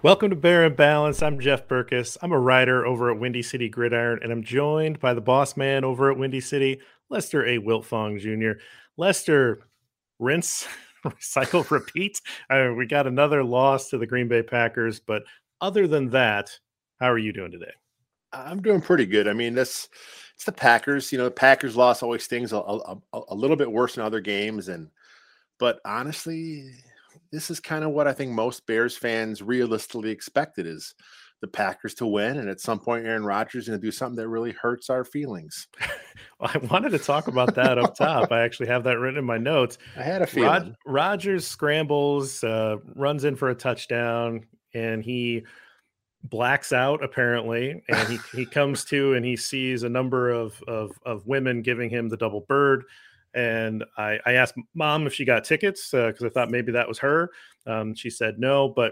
Welcome to Bear and Balance. I'm Jeff Burkus. I'm a writer over at Windy City Gridiron, and I'm joined by the boss man over at Windy City, Lester A. Wiltfong Jr. Lester, rinse, recycle, repeat. We got another loss to the Green Bay Packers, but other than that, how are you doing today? I'm doing pretty good. I mean, it's the Packers. The Packers loss always stings a little bit worse in other games, but honestly, this is kind of what I think most Bears fans realistically expected is the Packers to win, and at some point, Aaron Rodgers is going to do something that really hurts our feelings. I wanted to talk about that up top. I actually have that written in my notes. I had a feeling. Rodgers scrambles, runs in for a touchdown, and he blacks out apparently, and he comes to and he sees a number of women giving him the double bird. And I asked mom if she got tickets because I thought maybe that was her. She said no, but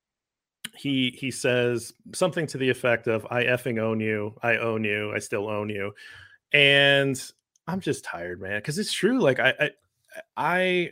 he says something to the effect of "I effing own you, I own you, I still own you," and I'm just tired, man, because it's true. Like I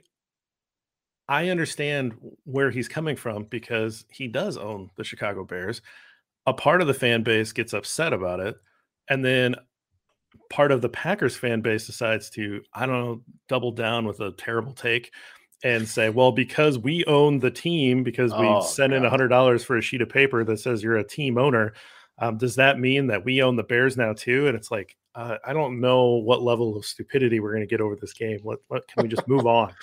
I understand where he's coming from because he does own the Chicago Bears. A part of the fan base gets upset about it, and then part of the Packers fan base decides to, I don't know, double down with a terrible take and say, well, because we own the team, because we Oh sent in God. $100 for a sheet of paper that says you're a team owner, does that mean that we own the Bears now too? And it's like, I don't know what level of stupidity we're going to get over this game. What can we just move on?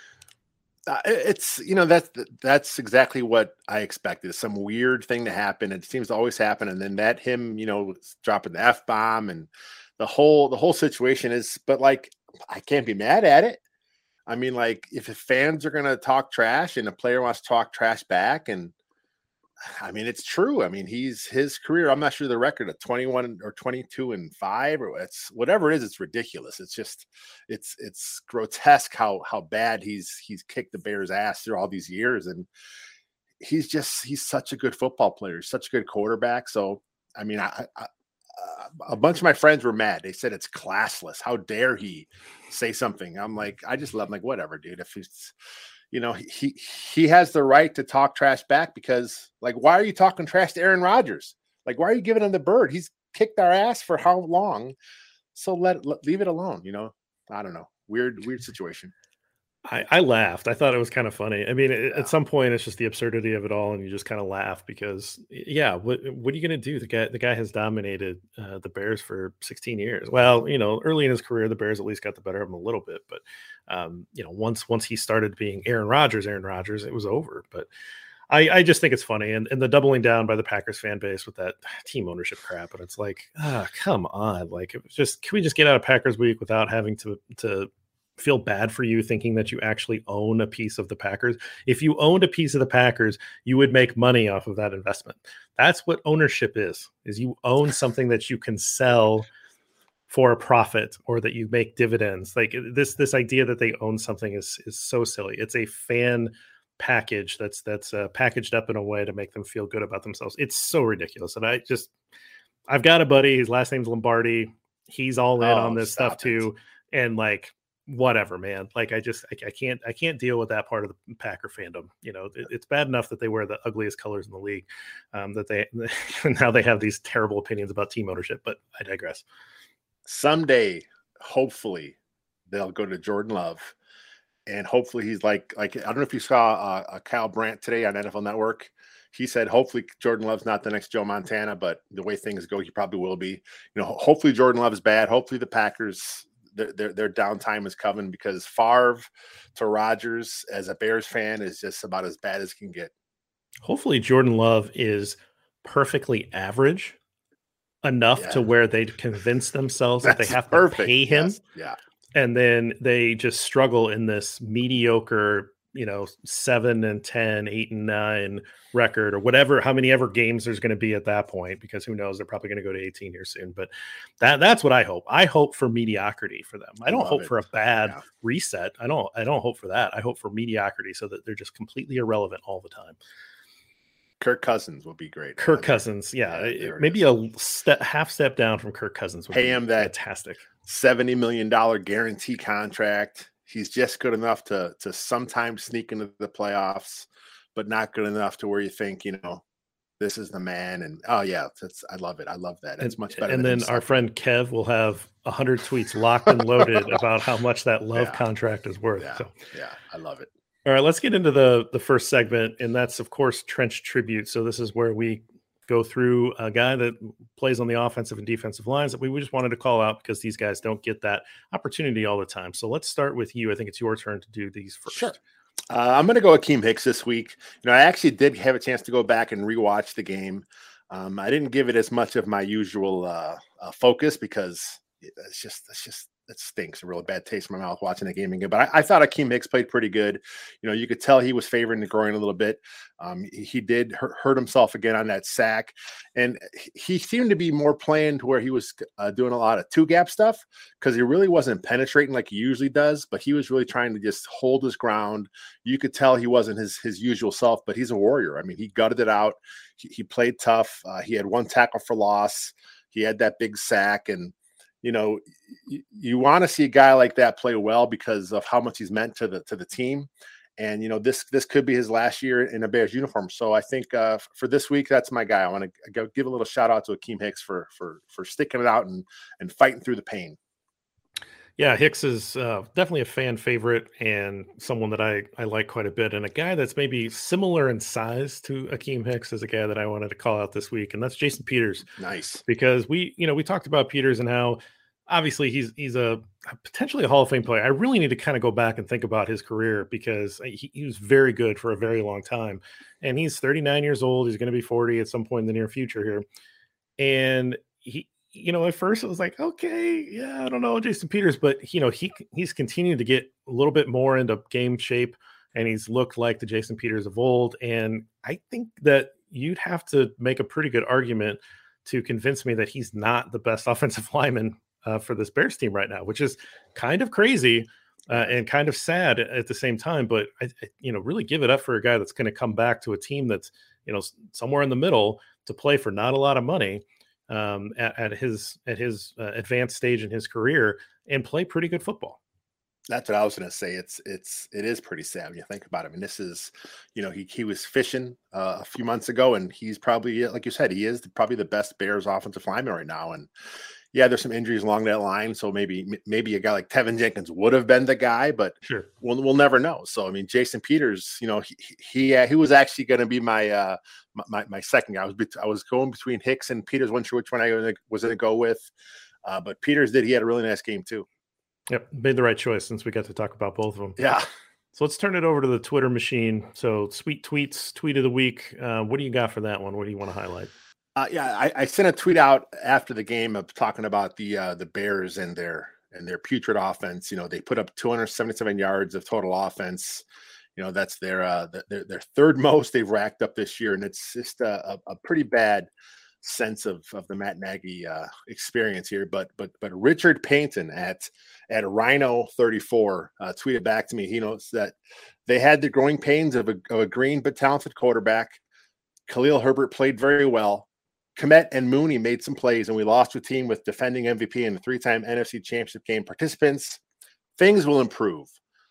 It's that's exactly what I expected. Some weird thing to happen. It seems to always happen, and then that him, dropping the F bomb and the whole situation is. But like, I can't be mad at it. I mean, like, if the fans are gonna talk trash and the player wants to talk trash back, and I mean, it's true. I mean, his career. I'm not sure the record of 21 or 22-5 or it's whatever it is. It's ridiculous. It's just, it's grotesque how bad he's kicked the Bears' ass through all these years, and he's such a good football player, such a good quarterback. So I mean, a bunch of my friends were mad. They said it's classless. How dare he say something? I'm like, I just love him, like, whatever, dude. If he's he has the right to talk trash back because, like, why are you talking trash to Aaron Rodgers? Like, why are you giving him the bird? He's kicked our ass for how long? So leave it alone. I don't know. Weird situation. I laughed. I thought it was kind of funny. I mean, Yeah. at some point, it's just the absurdity of it all, and you just kind of laugh because, yeah, what are you going to do? The guy has dominated the Bears for 16 years. Well, early in his career, the Bears at least got the better of him a little bit, but once he started being Aaron Rodgers, it was over. But I just think it's funny, and the doubling down by the Packers fan base with that team ownership crap, and it's like, come on, like, it was just, can we just get out of Packers week without having to feel bad for you thinking that you actually own a piece of the Packers? If you owned a piece of the Packers, you would make money off of that investment. That's what ownership is you own something that you can sell for a profit or that you make dividends. Like this idea that they own something is so silly. It's a fan package that's packaged up in a way to make them feel good about themselves. It's so ridiculous. And I've got a buddy, his last name's Lombardi. He's all in on Oh, this stuff stop it. too. And like, whatever, man. Like, I can't deal with that part of the Packer fandom. It's bad enough that they wear the ugliest colors in the league, that they now they have these terrible opinions about team ownership, but I digress. Someday, hopefully, they'll go to Jordan Love, and hopefully he's like I don't know if you saw Kyle Brandt today on NFL Network. He said hopefully Jordan Love's not the next Joe Montana, but the way things go, he probably will be. Hopefully Jordan Love is bad. Hopefully the Packers their downtime is coming because Favre to Rodgers as a Bears fan is just about as bad as it can get. Hopefully Jordan Love is perfectly average enough to Yeah, where they'd convince themselves that they that's have to perfect. pay him, Yes, yeah. and then they just struggle in this mediocre, 7-10, 8-9 record, or whatever, how many ever games there's going to be at that point, because who knows, they're probably going to go to 18 here soon. But that's what I hope. I hope for mediocrity for them. I I don't love hope it. for a bad Yeah. reset. I don't hope for that. I hope for mediocrity so that they're just completely irrelevant all the time. Kirk Cousins will be great. Kirk Cousins, maybe a half step down from Kirk Cousins would Pay be him that fantastic. $70 million guarantee contract. He's just good enough to sometimes sneak into the playoffs, but not good enough to where you think, this is the man. And oh yeah, I love it. I love that. It's much better. And than then our friend Kev will have 100 tweets locked and loaded about how much that Love contract is worth. Yeah, so yeah, I love it. All right, let's get into the first segment, and that's of course Trench Tribute. So this is where we go through a guy that plays on the offensive and defensive lines that we just wanted to call out because these guys don't get that opportunity all the time. So let's start with you. I think it's your turn to do these first. Sure. I'm going to go Akiem Hicks this week. I actually did have a chance to go back and rewatch the game. I didn't give it as much of my usual focus because it stinks. A really bad taste in my mouth watching the game again. But I thought Akiem Hicks played pretty good. You could tell he was favoring the groin a little bit. He did hurt himself again on that sack. And he seemed to be more playing to where he was doing a lot of two-gap stuff because he really wasn't penetrating like he usually does, but he was really trying to just hold his ground. You could tell he wasn't his usual self, but he's a warrior. I mean, he gutted it out. He played tough. He had 1 tackle for loss. He had that big sack. And you want to see a guy like that play well because of how much he's meant to the team. And, this could be his last year in a Bears uniform. So I think for this week, that's my guy. I want to give a little shout out to Akiem Hicks for sticking it out and fighting through the pain. Yeah, Hicks is definitely a fan favorite and someone that I like quite a bit. And a guy that's maybe similar in size to Akiem Hicks is a guy that I wanted to call out this week. And that's Jason Peters. Nice. Because we talked about Peters and how obviously he's a potentially a Hall of Fame player. I really need to kind of go back and think about his career because he was very good for a very long time. And he's 39 years old. He's going to be 40 at some point in the near future here. And at first it was like, okay, yeah, I don't know, Jason Peters, but he's continued to get a little bit more into game shape and he's looked like the Jason Peters of old. And I think that you'd have to make a pretty good argument to convince me that he's not the best offensive lineman for this Bears team right now, which is kind of crazy and kind of sad at the same time. But I really give it up for a guy that's going to come back to a team that's, somewhere in the middle to play for not a lot of money at his advanced stage in his career and play pretty good football. That's what I was going to say. It is pretty sad when you think about it. I mean, this is, he was fishing a few months ago, and he's probably, like you said, he is probably the best Bears offensive lineman right now. And yeah, there's some injuries along that line, so maybe a guy like Tevin Jenkins would have been the guy, but sure, we'll never know. So I mean, Jason Peters, he was actually going to be my my second guy. I was going between Hicks and Peters. Wasn't sure which one I was going to go with, but Peters did. He had a really nice game too. Yep, made the right choice since we got to talk about both of them. Yeah. So let's turn it over to the Twitter machine. So sweet tweets, tweet of the week. What do you got for that one? What do you want to highlight? I sent a tweet out after the game of talking about the Bears and their putrid offense. They put up 277 yards of total offense. That's their third most they've racked up this year, and it's just a pretty bad sense of the Matt Nagy experience here. But Richard Payton at Rhino 34 tweeted back to me. He knows that they had the growing pains of a green but talented quarterback. Khalil Herbert played very well. Kmet and Mooney made some plays, and we lost to a team with defending MVP and the 3-time NFC Championship game participants. Things will improve.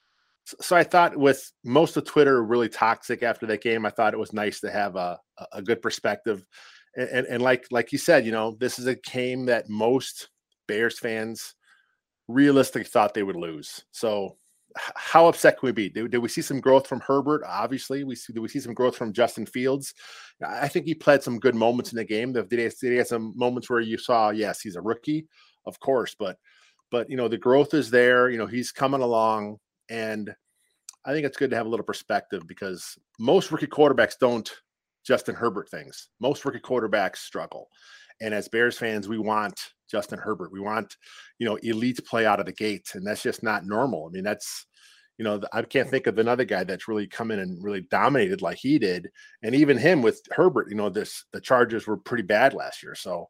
So I thought with most of Twitter really toxic after that game, I thought it was nice to have a good perspective. And like you said, this is a game that most Bears fans realistically thought they would lose. So how upset can we be? Did we see some growth from Herbert? Obviously, did we see some growth from Justin Fields? I think he played some good moments in the game. Did he have some moments where you saw, yes, he's a rookie, of course, but the growth is there. He's coming along, and I think it's good to have a little perspective because most rookie quarterbacks don't Justin Herbert things. Most rookie quarterbacks struggle. And as Bears fans, we want Justin Herbert. We want, elite play out of the gate. And that's just not normal. I mean, that's, I can't think of another guy that's really come in and really dominated like he did. And even him with Herbert, the Chargers were pretty bad last year. So,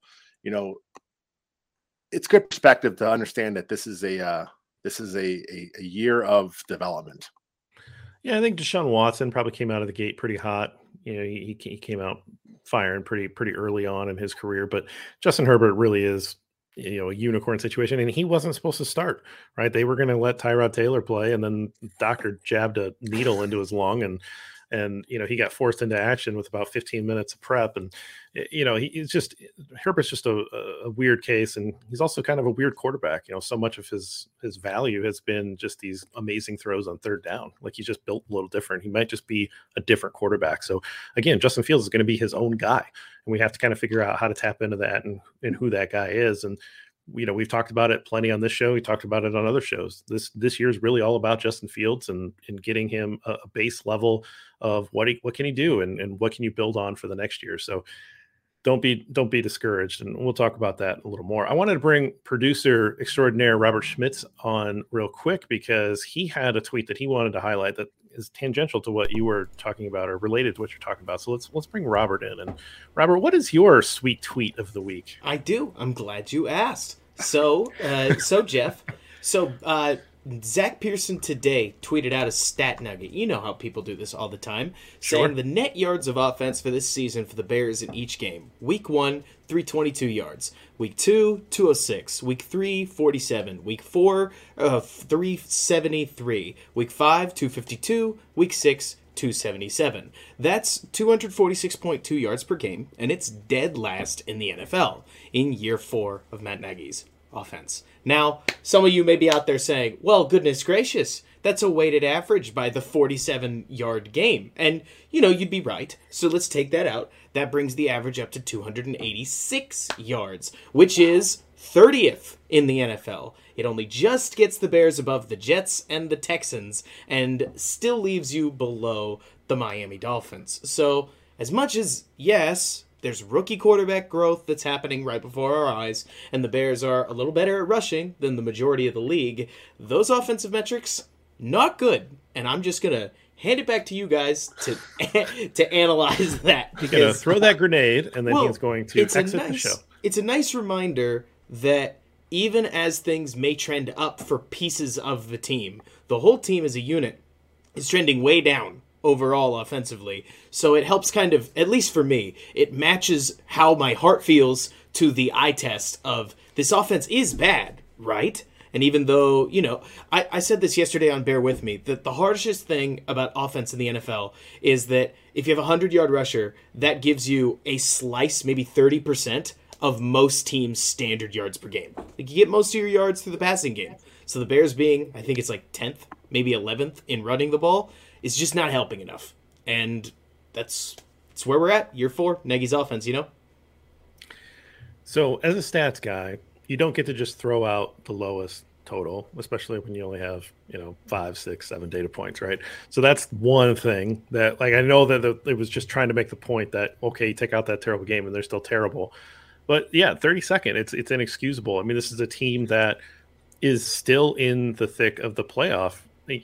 it's good perspective to understand that this is a year of development. Yeah, I think Deshaun Watson probably came out of the gate pretty hot. He came out firing pretty early on in his career, but Justin Herbert really is, a unicorn situation, and he wasn't supposed to start, right? They were going to let Tyrod Taylor play, and then doctor jabbed a needle into his lung, and and he got forced into action with about 15 minutes of prep, and he's just Herbert's just a weird case, and he's also kind of a weird quarterback. So much of his value has been just these amazing throws on third down. Like, he's just built a little different. He might just be a different quarterback. So again, Justin Fields is going to be his own guy, and we have to kind of figure out how to tap into that and who that guy is. And we've talked about it plenty on this show. We talked about it on other shows. This year is really all about Justin Fields and getting him a base level of what can he do and what can you build on for the next year. So don't be discouraged, and we'll talk about that a little more. I wanted to bring producer extraordinaire Robert Schmitz on real quick because he had a tweet that he wanted to highlight that is tangential to what you were talking about or related to what you're talking about. So let's bring Robert in. And Robert, what is your sweet tweet of the week? I do. I'm glad you asked. So Jeff, Zach Pearson today tweeted out a stat nugget. You know how people do this all the time. Sure. Saying the net yards of offense for this season for the Bears in each game. Week 1, 322 yards. Week 2, 206. Week 3, 47. Week 4, 373. Week 5, 252. Week 6, 277. That's 246.2 yards per game, and it's dead last in the NFL in year 4 of Matt Nagy's offense. Now, some of you may be out there saying, well, goodness gracious, that's a weighted average by the 47-yard game. And, you'd be right. So let's take that out. That brings the average up to 286 yards, which is 30th in the NFL. It only just gets the Bears above the Jets and the Texans and still leaves you below the Miami Dolphins. So as much as, yes, there's rookie quarterback growth that's happening right before our eyes, and the Bears are a little better at rushing than the majority of the league, those offensive metrics, not good. And I'm just going to hand it back to you guys to analyze that. He's going to throw that grenade, and then he's going to exit the show. It's a nice reminder that even as things may trend up for pieces of the team, the whole team as a unit is trending way down overall offensively. So it helps kind of, at least for me, it matches how my heart feels to the eye test of this offense is bad, right? And even though, I said this yesterday on Bear With Me, that the hardest thing about offense in the NFL is that if you have a 100-yard rusher, that gives you a slice, maybe 30% of most teams' standard yards per game. Like, you get most of your yards through the passing game. So the Bears being, I think it's like 10th, maybe 11th in running the ball, is just not helping enough. And that's where we're at, year 4, Nagy's offense, So as a stats guy, you don't get to just throw out the lowest total, especially when you only have, 5, 6, 7 data points, right? So that's one thing that, like, I know that it was just trying to make the point that, okay, take out that terrible game and they're still terrible. But yeah, 32nd, it's inexcusable. I mean, this is a team that is still in the thick of the playoff.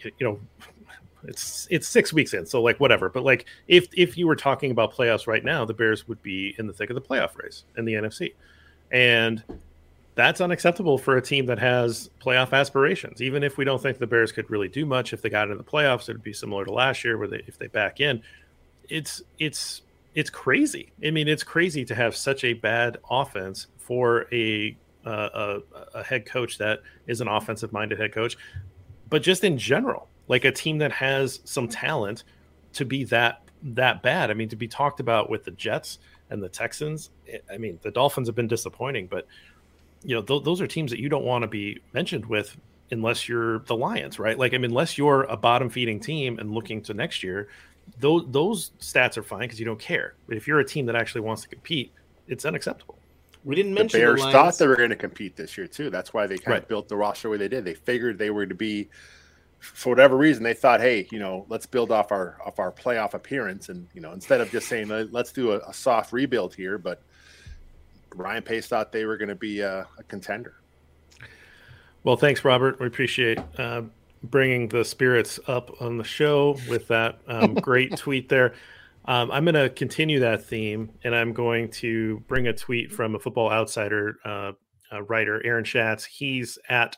It's 6 weeks in, so like whatever. But like if you were talking about playoffs right now, the Bears would be in the thick of the playoff race in the NFC, and that's unacceptable for a team that has playoff aspirations. Even if we don't think the Bears could really do much, if they got into the playoffs, it'd be similar to last year, where if they back in, it's crazy. I mean, it's crazy to have such a bad offense for a head coach that is an offensive-minded head coach, but just in general. Like a team that has some talent to be that bad. I mean, to be talked about with the Jets and the Texans. I mean, the Dolphins have been disappointing, but those are teams that you don't want to be mentioned with unless you're the Lions, right? Like, I mean, unless you're a bottom feeding team and looking to next year, those stats are fine because you don't care. But if you're a team that actually wants to compete, it's unacceptable. We didn't mention the Bears Lions. Thought they were going to compete this year too. That's why they kind of built the roster the way they did. They figured they were to be. For whatever reason, they thought, hey, let's build off our playoff appearance, and instead of just saying let's do a soft rebuild here. But Ryan Pace thought they were going to be a contender. Well, thanks, Robert. We appreciate bringing the spirits up on the show with that great tweet there. I'm going to continue that theme, and I'm going to bring a tweet from a Football Outsider writer, Aaron Schatz. He's at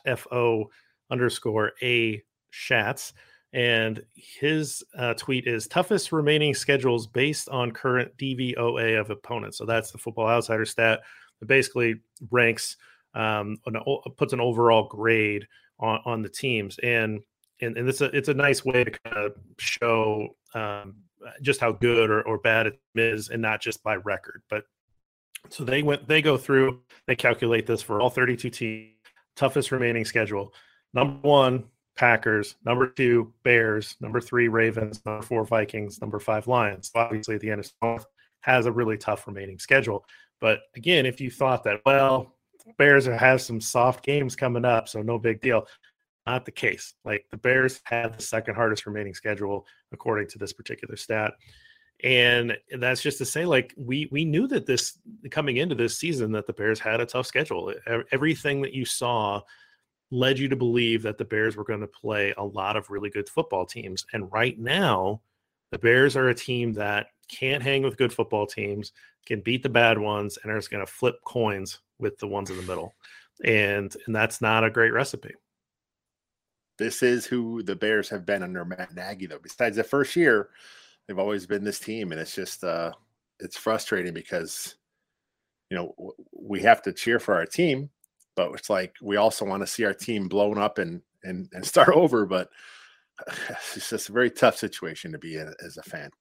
FO_A Schatz, and his tweet is toughest remaining schedules based on current DVOA of opponents. So that's the Football Outsider stat that basically ranks puts an overall grade on the teams, and it's a nice way to kind of show just how good or bad it is, and not just by record. But so they go through, they calculate this for all 32 teams, toughest remaining schedule. Number 1, Packers. Number 2, Bears. Number 3, Ravens. Number 4, Vikings. Number 5, Lions. So obviously, the NFC North has a really tough remaining schedule. But again, if you thought that, well, Bears have some soft games coming up, so no big deal. Not the case. Like, the Bears have the second hardest remaining schedule according to this particular stat. And that's just to say, like, we knew that this coming into this season that the Bears had a tough schedule. Everything that you saw led you to believe that the Bears were going to play a lot of really good football teams. And right now, the Bears are a team that can't hang with good football teams, can beat the bad ones, and are just going to flip coins with the ones in the middle. And that's not a great recipe. This is who the Bears have been under Matt Nagy, though. Besides the first year, they've always been this team, and it's just it's frustrating because, you know, we have to cheer for our team, but it's like we also want to see our team blown up and start over. But it's just a very tough situation to be in as a fan.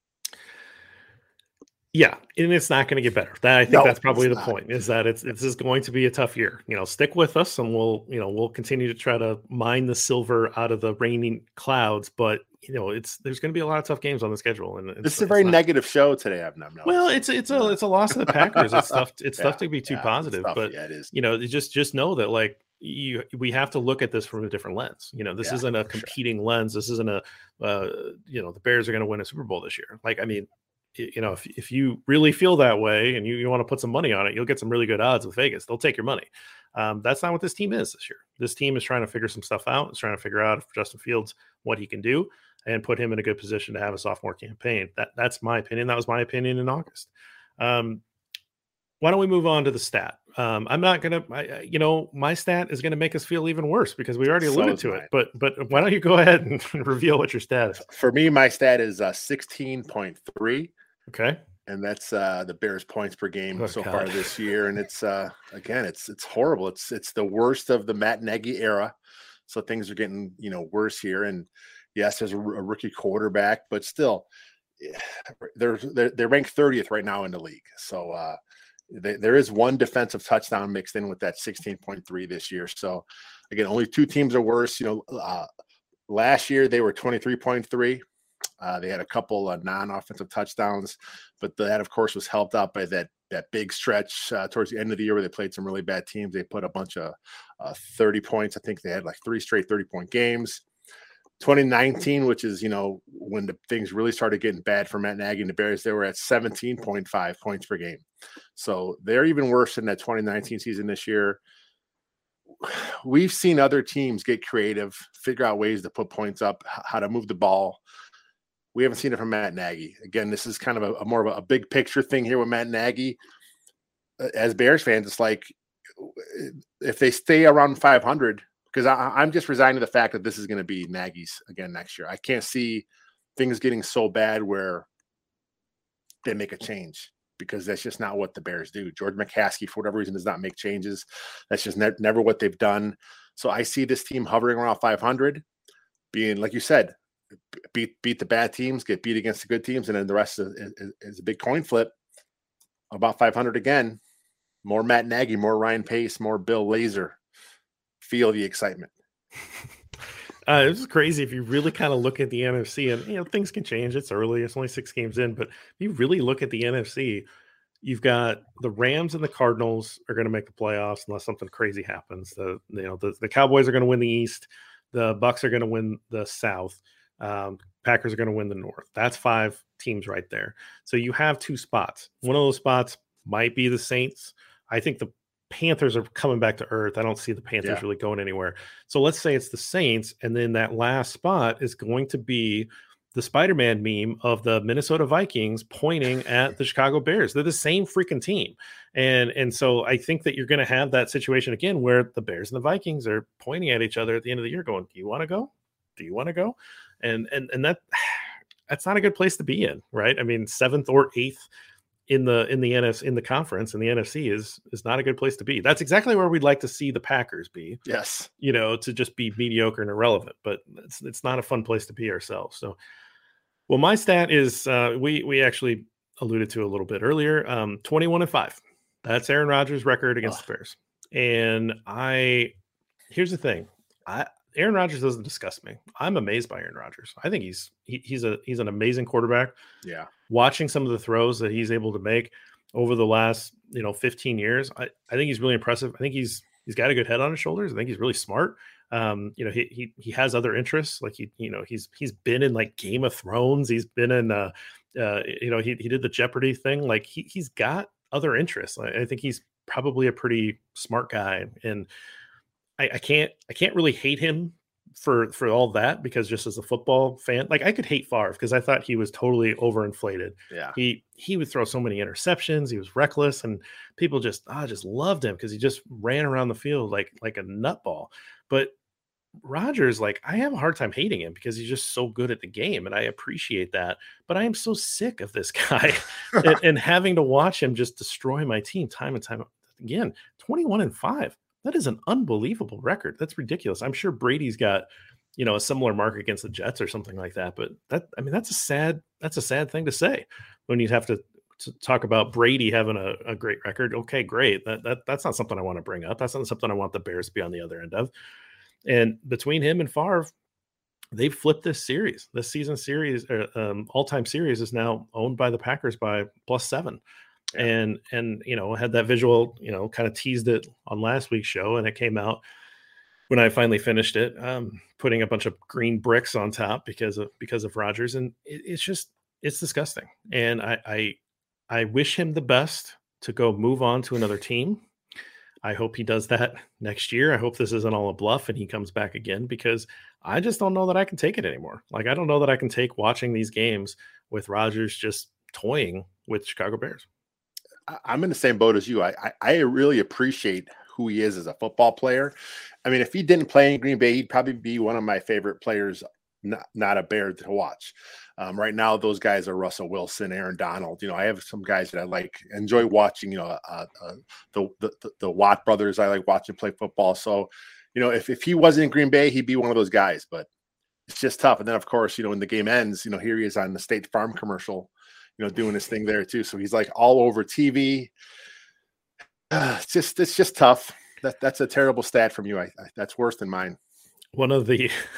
Yeah, and it's not going to get better. I think that's probably the point, is that it's just going to be a tough year. You know, stick with us, and we'll continue to try to mine the silver out of the raining clouds. But you know, there's going to be a lot of tough games on the schedule, and this is a very negative show today. I've noticed. Well, it's a loss to the Packers. It's tough. It's tough to be too positive, but it is. You know, just know that, like, we have to look at this from a different lens. You know, this isn't a competing lens. This isn't a the Bears are going to win a Super Bowl this year. Like, I mean, you know, if you really feel that way and you want to put some money on it, you'll get some really good odds with Vegas. They'll take your money. That's not what this team is this year. This team is trying to figure some stuff out. It's trying to figure out if Justin Fields, what he can do, and put him in a good position to have a sophomore campaign. That's my opinion. That was my opinion in August. Why don't we move on to the stat? I'm not going to, my stat is going to make us feel even worse because we already alluded to it. But why don't you go ahead and reveal what your stat is? For me, my stat is 16.3. Okay. And that's the Bears points per game far this year. And it's again, it's horrible. It's the worst of the Matt Nagy era. So things are getting, worse here. And yes, there's a rookie quarterback, but still they're ranked 30th right now in the league. So there is one defensive touchdown mixed in with that 16.3 this year. So again, only 2 teams are worse. Last year they were 23.3. They had a couple of non-offensive touchdowns, but that, of course, was helped out by that big stretch towards the end of the year where they played some really bad teams. They put a bunch of 30 points. I think they had like 3 straight 30-point games. 2019, which is, when the things really started getting bad for Matt Nagy and the Bears, they were at 17.5 points per game. So they're even worse than that 2019 season this year. We've seen other teams get creative, figure out ways to put points up, how to move the ball. We haven't seen it from Matt Nagy. Again, this is kind of a more of a big picture thing here with Matt Nagy. As Bears fans, it's like if they stay around 500, because I'm just resigned to the fact that this is going to be Nagy's again next year. I can't see things getting so bad where they make a change, because that's just not what the Bears do. George McCaskey, for whatever reason, does not make changes. That's just never what they've done. So I see this team hovering around 500, being, like you said, beat the bad teams, get beat against the good teams, and then the rest is a big coin flip. About 500 again. More Matt Nagy, more Ryan Pace, more Bill Lazor. Feel the excitement. This is crazy if you really kind of look at the NFC, and things can change. It's early; it's only 6 games in. But if you really look at the NFC, you've got the Rams and the Cardinals are going to make the playoffs unless something crazy happens. The Cowboys are going to win the East. The Bucks are going to win the South. Packers are going to win the North. That's 5 teams right there. So you have 2 spots. One of those spots might be the Saints. I think the Panthers are coming back to earth. I don't see the Panthers really going anywhere. So let's say it's the Saints, and then that last spot is going to be the Spider-Man meme of the Minnesota Vikings pointing at the Chicago Bears. They're the same freaking team. And so I think that you're going to have that situation again where the Bears and the Vikings are pointing at each other at the end of the year going, do you want to go? Do you want to go? And that's not a good place to be in, right? I mean, 7th or 8th in the NFC, in the conference, and the NFC is not a good place to be. That's exactly where we'd like to see the Packers be. Yes. To just be mediocre and irrelevant, but it's not a fun place to be ourselves. So Well, my stat is we actually alluded to a little bit earlier. 21-5. That's Aaron Rodgers' record against the Bears. And here's the thing. Aaron Rodgers doesn't disgust me. I'm amazed by Aaron Rodgers. I think he's an amazing quarterback. Yeah. Watching some of the throws that he's able to make over the last 15 years, I think he's really impressive. I think he's got a good head on his shoulders. I think he's really smart. He has other interests. Like he's been in like Game of Thrones. He's been in he did the Jeopardy thing. Like he's got other interests. I think he's probably a pretty smart guy, and I can't really hate him for all that, because just as a football fan, like I could hate Favre because I thought he was totally overinflated. Yeah. He would throw so many interceptions. He was reckless, and people just loved him because he just ran around the field like a nutball. But Rodgers, like, I have a hard time hating him because he's just so good at the game, and I appreciate that. But I am so sick of this guy and having to watch him just destroy my team time and time again. 21-5. That is an unbelievable record. That's ridiculous. I'm sure Brady's got, a similar mark against the Jets or something like that. But that's a sad thing to say when you'd have to talk about Brady having a great record. Okay, great. That's not something I want to bring up. That's not something I want the Bears to be on the other end of. And between him and Favre, they've flipped this series. This season series, all-time series, is now owned by the Packers by +7. Yeah. And had that visual, kind of teased it on last week's show, and it came out when I finally finished it, putting a bunch of green bricks on top because of Rodgers, and it's disgusting. And I wish him the best to go move on to another team. I hope he does that next year. I hope this isn't all a bluff and he comes back again, because I just don't know that I can take it anymore. Like, I don't know that I can take watching these games with Rodgers just toying with Chicago Bears. I'm in the same boat as you. I really appreciate who he is as a football player. I mean, if he didn't play in Green Bay, he'd probably be one of my favorite players, not a Bear, to watch. Right now, those guys are Russell Wilson, Aaron Donald. I have some guys that I enjoy watching. The Watt brothers, I like watching play football. So, if he wasn't in Green Bay, he'd be one of those guys. But it's just tough. And then, of course, when the game ends, here he is on the State Farm commercial, doing his thing there too. So he's like all over TV. It's just tough. That's a terrible stat from you. That's worse than mine. One of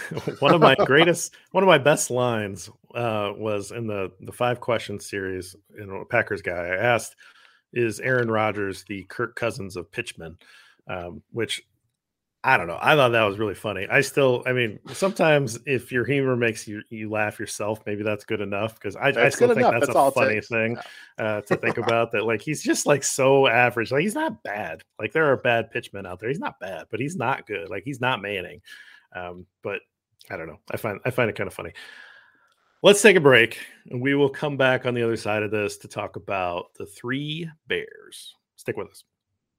my best lines was in the 5 question series in Packers guy. I asked, is Aaron Rodgers the Kirk Cousins of pitchmen? Which, I don't know. I thought that was really funny. Sometimes if your humor makes you laugh yourself, maybe that's good enough, because I still think that's a funny thing to think about, that like he's just like so average. Like, he's not bad. Like, there are bad pitchmen out there. He's not bad, but he's not good. Like, he's not Manning. But I don't know. I find it kind of funny. Let's take a break, and we will come back on the other side of this to talk about the 3 Bears. Stick with us.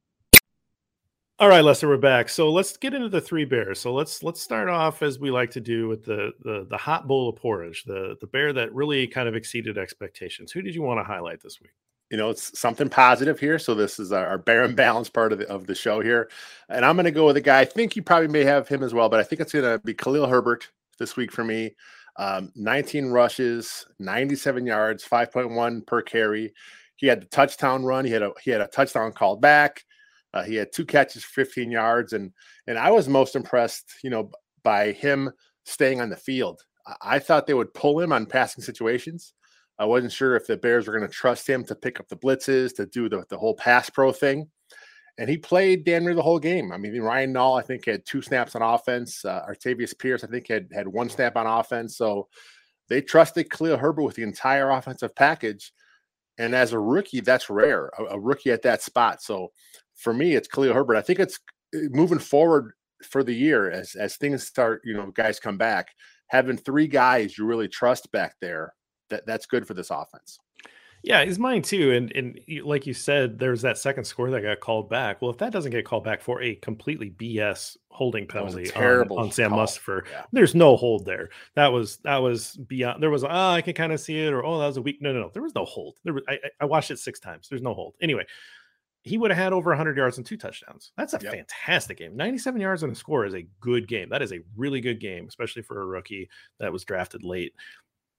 All right, Lester, we're back. So let's get into the 3 Bears. So let's start off, as we like to do, with the hot bowl of porridge, the Bear that really kind of exceeded expectations. Who did you want to highlight this week? It's something positive here. So this is our Bear and Balance part of the show here. And I'm going to go with a guy. I think you probably may have him as well, but I think it's going to be Khalil Herbert this week for me. 19 rushes, 97 yards, 5.1 per carry. He had the touchdown run. He had a touchdown called back. He had 2 catches, 15 yards. And I was most impressed, by him staying on the field. I thought they would pull him on passing situations. I wasn't sure if the Bears were going to trust him to pick up the blitzes, to do the whole pass pro thing. And he played damn near the whole game. I mean, Ryan Nall, I think, had 2 snaps on offense. Artavius Pierce, I think, had 1 snap on offense. So they trusted Khalil Herbert with the entire offensive package. And as a rookie, that's rare, a rookie at that spot. So for me, it's Khalil Herbert. I think it's moving forward for the year as things start, guys come back, having 3 guys you really trust back there. That's good for this offense. Yeah, he's mine too. And like you said, there's that second score that got called back. Well, if that doesn't get called back for a completely BS holding penalty on Sam Mustipher, there's no hold there. That was beyond. There was, I can kind of see it, or that was a weak. No. There was no hold. I watched it 6 times. There's no hold. Anyway, he would have had over 100 yards and 2 touchdowns. That's a fantastic game. 97 yards and a score is a good game. That is a really good game, especially for a rookie that was drafted late.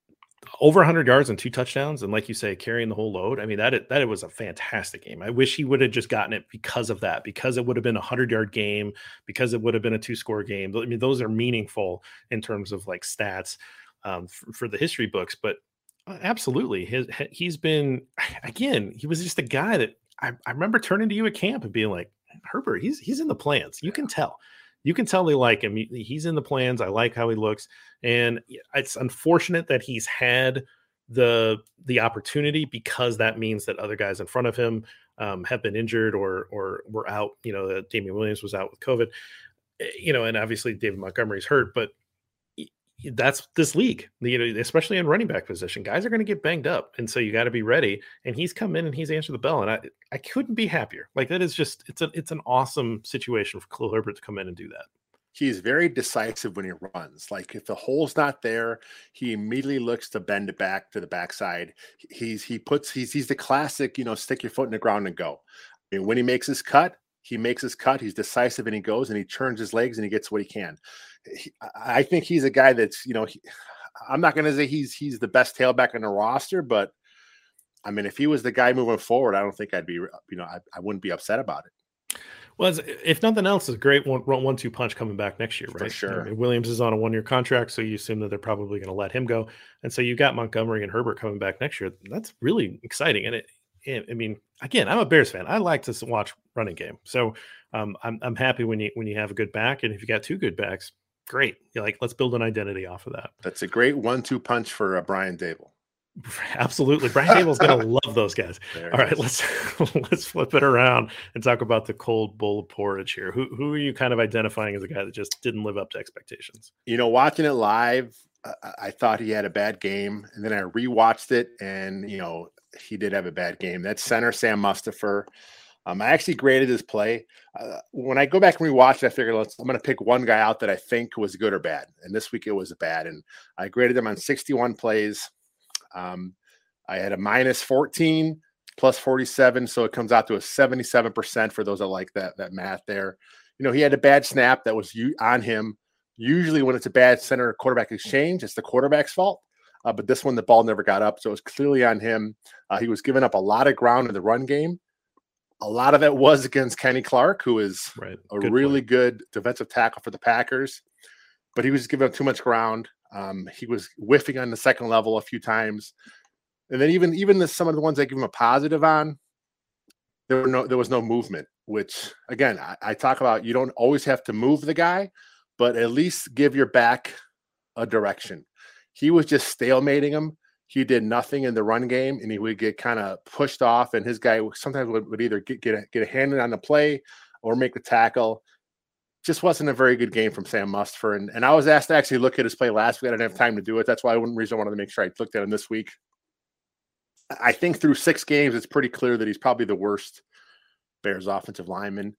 over 100 yards and 2 touchdowns, and like you say, carrying the whole load. I mean, that was a fantastic game. I wish he would have just gotten it because of that, because it would have been a 100-yard game, because it would have been a 2-score game. I mean, those are meaningful in terms of like stats for the history books. But absolutely, he's been, again, he was just a guy that I remember turning to you at camp and being like, Herbert, he's in the plans. You can tell. You can tell they like him. He's in the plans. I like how he looks. And it's unfortunate that he's had the opportunity, because that means that other guys in front of him have been injured or were out. Damian Williams was out with COVID, and obviously David Montgomery's hurt, but that's this league, especially in running back position. Guys are going to get banged up. And so you got to be ready. And he's come in and he's answered the bell. And I couldn't be happier. Like, that is just, it's an awesome situation for Khalil Herbert to come in and do that. He's very decisive when he runs. Like, if the hole's not there, he immediately looks to bend it back to the backside. He's the classic, stick your foot in the ground and go. I mean, when he makes his cut, he's decisive and he goes and he turns his legs and he gets what he can. I think he's a guy that's, I'm not going to say he's the best tailback on the roster, but I mean, if he was the guy moving forward, I don't think I'd be, I wouldn't be upset about it. Well, if nothing else, it's a great 1-2 punch coming back next year, right? For sure. I mean, Williams is on a 1-year contract, so you assume that they're probably going to let him go. And so you got Montgomery and Herbert coming back next year. That's really exciting. And I mean, again, I'm a Bears fan. I like to watch running game. So I'm happy when you have a good back. And if you got 2 good backs, great. You're like, let's build an identity off of that. That's a great 1-2 punch for Brian Daboll. Absolutely. Brian Daboll's going to love those guys. All right, let's flip it around and talk about the cold bowl of porridge here. Who are you kind of identifying as a guy that just didn't live up to expectations? Watching it live, I thought he had a bad game, and then I rewatched it, and he did have a bad game. That's center Sam Mustipher. I actually graded his play. When I go back and rewatch it, I figured I'm going to pick one guy out that I think was good or bad. And this week it was bad. And I graded him on 61 plays. I had a -14 plus 47. So it comes out to a 77% for those that like that math there. He had a bad snap that was on him. Usually when it's a bad center quarterback exchange, it's the quarterback's fault. But this one, the ball never got up. So it was clearly on him. He was giving up a lot of ground in the run game. A lot of it was against Kenny Clark, who is a really good defensive tackle for the Packers, but he was giving up too much ground. He was whiffing on the second level a few times. And then even some of the ones I give him a positive on, there was no movement, which again, I talk about, you don't always have to move the guy, but at least give your back a direction. He was just stalemating him. He did nothing in the run game, and he would get kind of pushed off, and his guy sometimes would either get a hand on the play or make the tackle. Just wasn't a very good game from Sam Mustipher. And I was asked to actually look at his play last week. I didn't have time to do it. That's why one reason I wanted to make sure I looked at him this week. I think through 6 games, it's pretty clear that he's probably the worst Bears offensive lineman.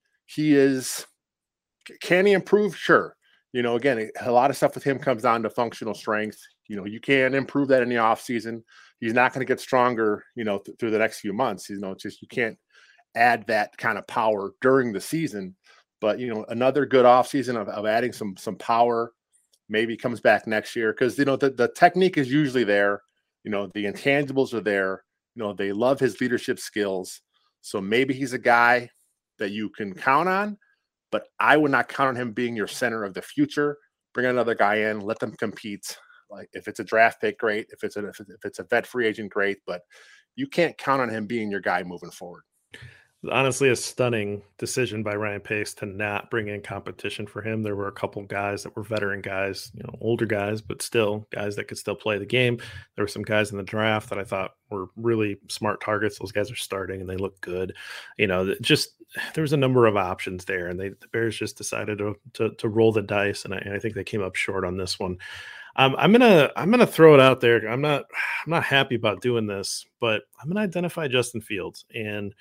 Can he improve? Sure. Again, a lot of stuff with him comes down to functional strength. You can improve that in the offseason. He's not going to get stronger, through the next few months. Just you can't add that kind of power during the season. But, another good offseason of adding some power maybe comes back next year because, the technique is usually there. The intangibles are there. They love his leadership skills. So maybe he's a guy that you can count on. But I would not count on him being your center of the future. Bring another guy in, let them compete. Like if it's a draft pick, great. If it's a vet free agent, great. But you can't count on him being your guy moving forward. Honestly, a stunning decision by Ryan Pace to not bring in competition for him. There were a couple guys that were veteran guys, older guys, but still guys that could still play the game. There were some guys in the draft that I thought were really smart targets. Those guys are starting and they look good. Just there was a number of options there, and the Bears just decided to roll the dice, and I think they came up short on this one. I'm gonna throw it out there. I'm not happy about doing this, but I'm gonna identify Justin Fields and.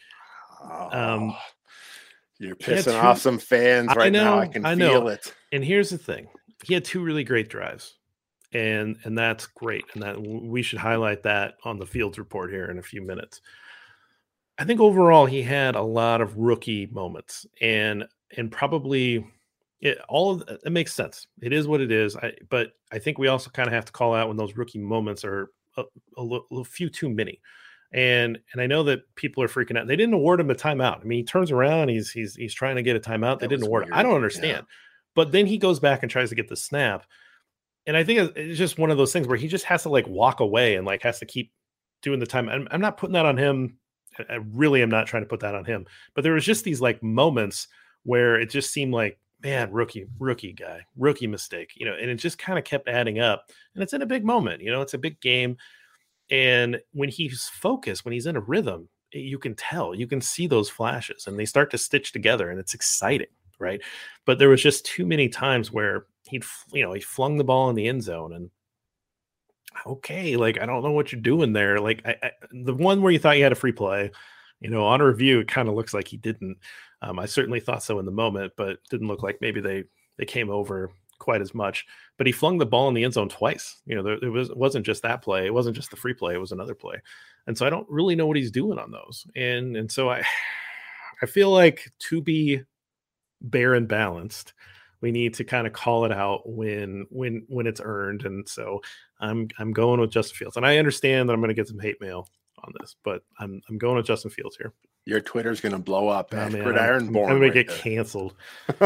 You're pissing off some fans right now. I can feel it. And here's the thing: he had 2 really great drives, and that's great. And that we should highlight that on the Fields report here in a few minutes. I think overall he had a lot of rookie moments, and probably it makes sense. It is what it is. But I think we also kind of have to call out when those rookie moments are a few too many. And I know that people are freaking out. They didn't award him a timeout. I mean, he turns around, he's trying to get a timeout. They didn't award it. I don't understand. Yeah. But then he goes back and tries to get the snap. And I think it's just one of those things where he just has to like walk away and like has to keep doing the time. I'm not putting that on him. I really am not trying to put that on him. But there was just these like moments where it just seemed like, man, rookie guy, rookie mistake, and it just kind of kept adding up. And it's in a big moment, it's a big game. And when he's focused, when he's in a rhythm, you can tell, you can see those flashes and they start to stitch together and it's exciting, right? But there was just too many times where he flung the ball in the end zone and okay, like, I don't know what you're doing there. Like the one where you thought you had a free play, on a review, it kind of looks like he didn't. I certainly thought so in the moment, but it didn't look like maybe they came over quite as much. But he flung the ball in the end zone twice. It wasn't just that play. It wasn't just the free play. It was another play. And so I don't really know what he's doing on those. And so I feel like to be Bear and balanced, we need to kind of call it out when it's earned. And so I'm going with Justin Fields. And I understand that I'm going to get some hate mail on this, but I'm going with Justin Fields here. Your Twitter's going to blow up. I'm going to get canceled.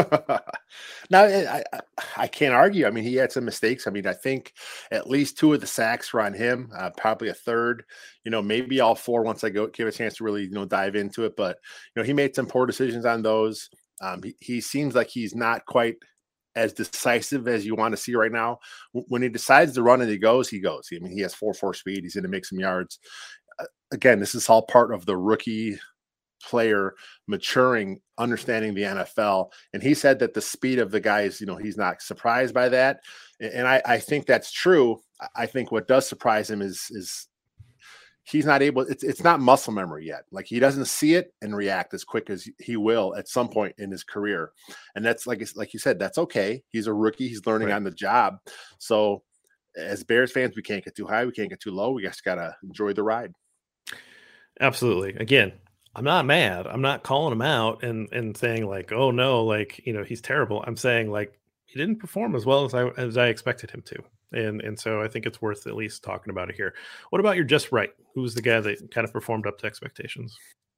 Now, I can't argue. I mean, he had some mistakes. I mean, I think at least 2 of the sacks were on him, probably a third, maybe all 4 once I give a chance to really, dive into it. But, he made some poor decisions on those. He seems like he's not quite as decisive as you want to see right now. When he decides to run and he goes. I mean, he has 4.4 speed. He's going to make some yards. Again, this is all part of the rookie player maturing, understanding the NFL. And he said that the speed of the guys, he's not surprised by that. And I think that's true. I think what does surprise him is he's not able, it's not muscle memory yet. Like he doesn't see it and react as quick as he will at some point in his career. And that's like you said, that's okay. He's a rookie. He's learning on the job. So as Bears fans, we can't get too high. We can't get too low. We just got to enjoy the ride. Absolutely. Again, I'm not mad. I'm not calling him out and saying like, oh no, like, he's terrible. I'm saying like, he didn't perform as well as I expected him to. And so I think it's worth at least talking about it here. What about your just right? Who's the guy that kind of performed up to expectations?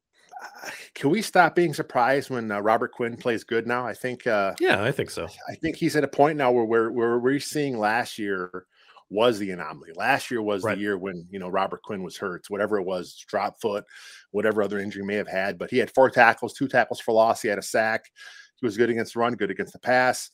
Can we stop being surprised when Robert Quinn plays good now? I think. Yeah, I think so. I think he's at a point now where we're seeing last year was the anomaly. Last year was the year when, Robert Quinn was hurt, whatever it was, drop foot, whatever other injury he may have had. But he had 4 tackles, 2 tackles for loss. He had a sack. He was good against the run, good against the pass.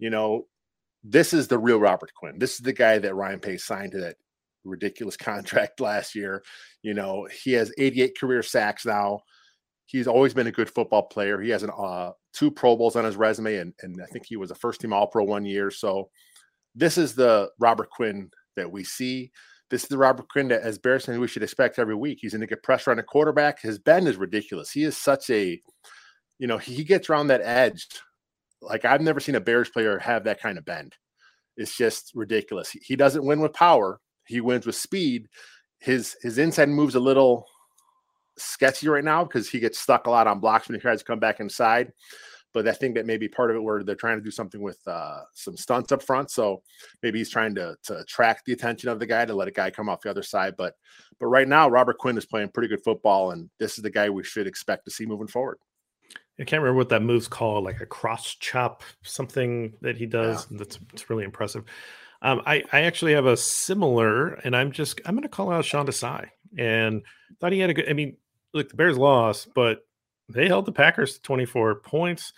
This is the real Robert Quinn. This is the guy that Ryan Pace signed to that ridiculous contract last year. He has 88 career sacks now. He's always been a good football player. He has 2 Pro Bowls on his resume, and I think he was a first-team All-Pro 1 year. So this is the Robert Quinn that we see. This is the Robert Quinn that, as Bears fans, we should expect every week. He's going to get pressure on a quarterback. His bend is ridiculous. He is such a, he gets around that edge. Like, I've never seen a Bears player have that kind of bend. It's just ridiculous. He doesn't win with power. He wins with speed. His inside move's a little sketchy right now because he gets stuck a lot on blocks when he tries to come back inside. But I think that may be part of it where they're trying to do something with some stunts up front. So maybe he's trying to attract the attention of the guy, to let a guy come off the other side. But right now, Robert Quinn is playing pretty good football, and this is the guy we should expect to see moving forward. I can't remember what that move's called, like a cross chop, something that he does. Yeah. It's really impressive. I actually have a similar, and I'm going to call out Sean Desai. And thought he had a good, I mean, look, the Bears lost, but they held the Packers to 24 points.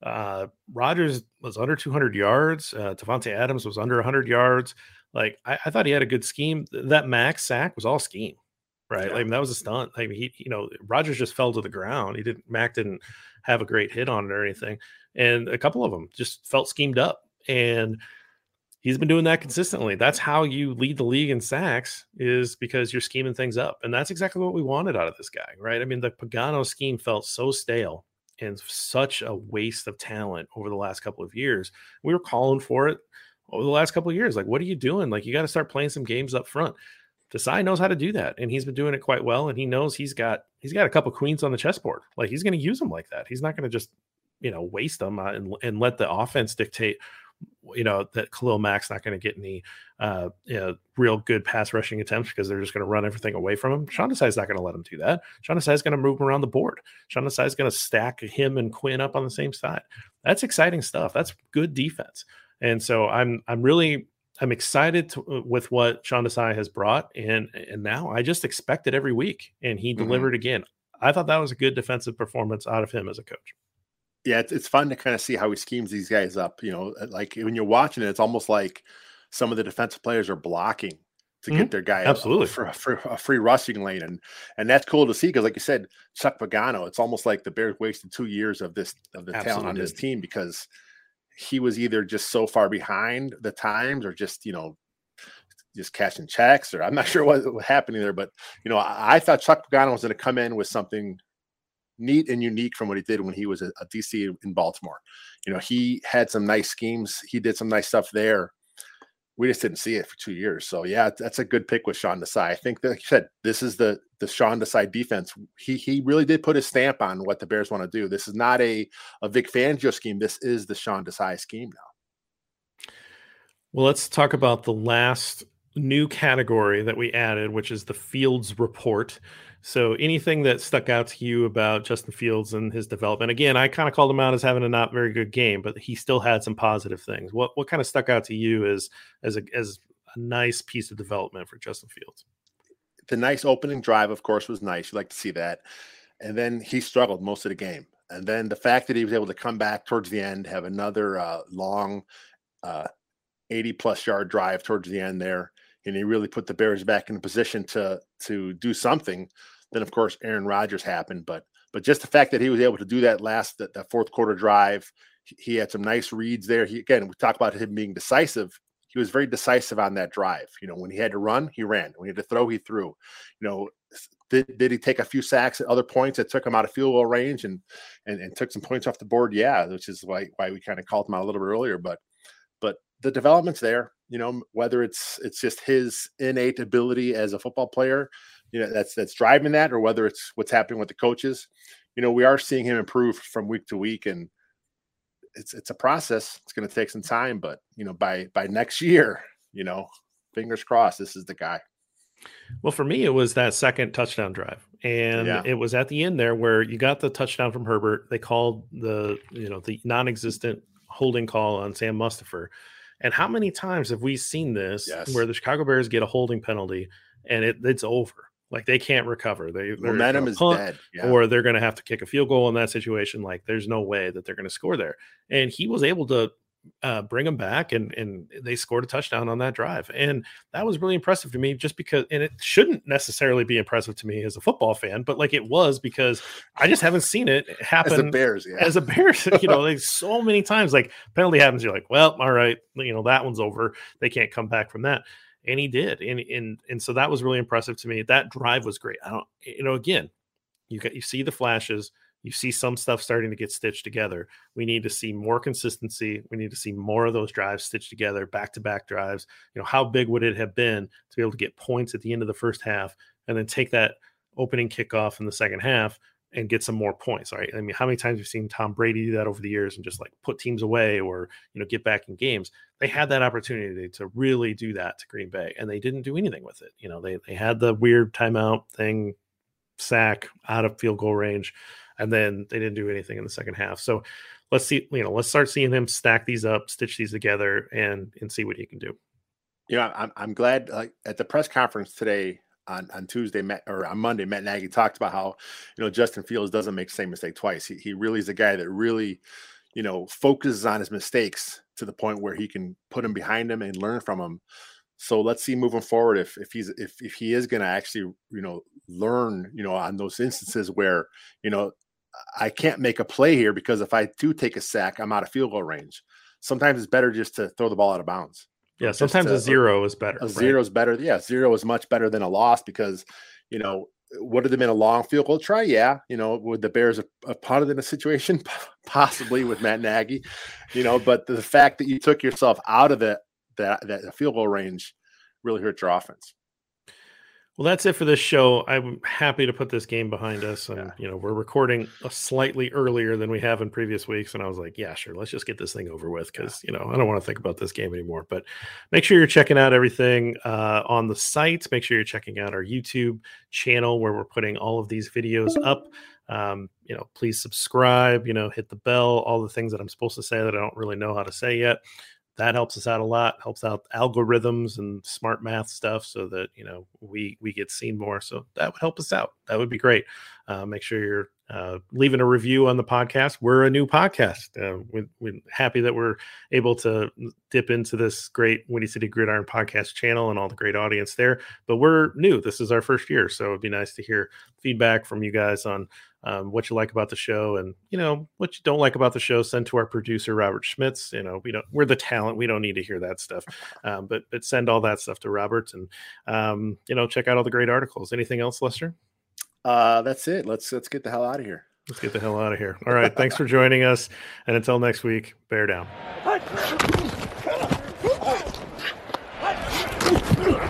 Rodgers was under 200 yards. Devontae Adams was under 100 yards. Like, I thought he had a good scheme. That max sack was all scheme, right? Yeah. Like, that was a stunt. Like, Rodgers just fell to the ground. Mac didn't have a great hit on it or anything. And a couple of them just felt schemed up. And he's been doing that consistently. That's how you lead the league in sacks, is because you're scheming things up. And that's exactly what we wanted out of this guy, right? I mean, the Pagano scheme felt so stale and such a waste of talent over the last couple of years. We were calling for it over the last couple of years. Like, what are you doing? Like, you got to start playing some games up front. Desai knows how to do that, and he's been doing it quite well. And he knows he's got a couple queens on the chessboard. Like, he's going to use them like that. He's not going to just, waste them and let the offense dictate that Khalil Mack's not going to get any real good pass rushing attempts because they're just going to run everything away from him. Sean Desai is not going to let him do that. Sean Desai is going to move him around the board. Sean Desai is going to stack him and Quinn up on the same side. That's exciting stuff. That's good defense. And so I'm excited with what Sean Desai has brought, and now I just expect it every week, and he delivered again. I thought that was a good defensive performance out of him as a coach. Yeah, it's fun to kind of see how he schemes these guys up. Like when you're watching it, it's almost like some of the defensive players are blocking to get their guy absolutely for a free rushing lane, and that's cool to see because, like you said, Chuck Pagano, it's almost like the Bears wasted 2 years of the talent on this team because he was either just so far behind the times or just cashing checks, or I'm not sure what was happening there, but I thought Chuck Pagano was going to come in with something neat and unique from what he did when he was a DC in Baltimore. He had some nice schemes. He did some nice stuff there. We just didn't see it for 2 years. So yeah, that's a good pick with Sean Desai. I think that, like you said, this is the Sean Desai defense. He really did put his stamp on what the Bears want to do. This is not a Vic Fangio scheme. This is the Sean Desai scheme now. Well, let's talk about the last new category that we added, which is the Fields report. So anything that stuck out to you about Justin Fields and his development? Again, I kind of called him out as having a not very good game, but he still had some positive things. What kind of stuck out to you as a nice piece of development for Justin Fields? The nice opening drive, of course, was nice. You like to see that. And then he struggled most of the game. And then the fact that he was able to come back towards the end, have another long 80-plus yard drive towards the end there, and he really put the Bears back in a position to do something. Then, of course, Aaron Rodgers happened. But just the fact that he was able to do that fourth quarter drive, he had some nice reads there. We talk about him being decisive. He was very decisive on that drive. When he had to run, he ran. When he had to throw, he threw. Did he take a few sacks at other points that took him out of field goal range and took some points off the board? Yeah, which is why we kind of called him out a little bit earlier. But the development's there. Whether it's just his innate ability as a football player, that's driving that, or whether it's what's happening with the coaches. We are seeing him improve from week to week, and it's a process. It's going to take some time, but by next year, fingers crossed, this is the guy. Well, for me, it was that second touchdown drive, and it was at the end there where you got the touchdown from Herbert. They called the non-existent holding call on Sam Mustipher. And how many times have we seen this where the Chicago Bears get a holding penalty and it's over? Like they can't recover. Momentum is dead. Yeah. Or they're going to have to kick a field goal in that situation. Like there's no way that they're going to score there. And he was able to bring them back, and they scored a touchdown on that drive. And that was really impressive to me just because, and it shouldn't necessarily be impressive to me as a football fan, but like it was because I just haven't seen it happen as a Bears, like so many times, like penalty happens. You're like, well, all right, that one's over. They can't come back from that. And he did. And so that was really impressive to me. That drive was great. Again, you see the flashes. You see some stuff starting to get stitched together. We need to see more consistency. We need to see more of those drives stitched together, back-to-back drives. How big would it have been to be able to get points at the end of the first half and then take that opening kickoff in the second half and get some more points, right? I mean, how many times have you seen Tom Brady do that over the years and just like put teams away or, get back in games? They had that opportunity to really do that to Green Bay, and they didn't do anything with it. They had the weird timeout thing, sack out of field goal range, and then they didn't do anything in the second half. So let's see, let's start seeing him stack these up, stitch these together, and see what he can do. I'm glad. Like at the press conference today on Tuesday or on Monday, Matt Nagy talked about how Justin Fields doesn't make the same mistake twice. He really is a guy that really focuses on his mistakes to the point where he can put them behind him and learn from them. So let's see moving forward if he is going to actually learn on those instances where I can't make a play here because if I do take a sack, I'm out of field goal range. Sometimes it's better just to throw the ball out of bounds. Yeah, sometimes a zero is better. A zero is better. Yeah, zero is much better than a loss because would it have been a long field goal try? Yeah, would the Bears have punted in a situation? Possibly with Matt Nagy, but the fact that you took yourself out of that field goal range really hurt your offense. Well, that's it for this show. I'm happy to put this game behind us. And, we're recording a slightly earlier than we have in previous weeks. And I was like, yeah, sure. Let's just get this thing over with because, I don't want to think about this game anymore. But make sure you're checking out everything on the site. Make sure you're checking out our YouTube channel where we're putting all of these videos up. Please subscribe, hit the bell, all the things that I'm supposed to say that I don't really know how to say yet. That helps us out a lot, helps out algorithms and smart math stuff so that, we get seen more. So that would help us out. That would be great. Make sure you're leaving a review on the podcast. We're a new podcast. We're happy that we're able to dip into this great Windy City Gridiron podcast channel and all the great audience there. But we're new. This is our first year. So it'd be nice to hear feedback from you guys on what you like about the show and, what you don't like about the show. Send to our producer, Robert Schmitz. We're the talent. We don't need to hear that stuff. But send all that stuff to Robert and, check out all the great articles. Anything else, Lester? That's it. Let's get the hell out of here. Let's get the hell out of here. All right. Thanks for joining us. And until next week, bear down.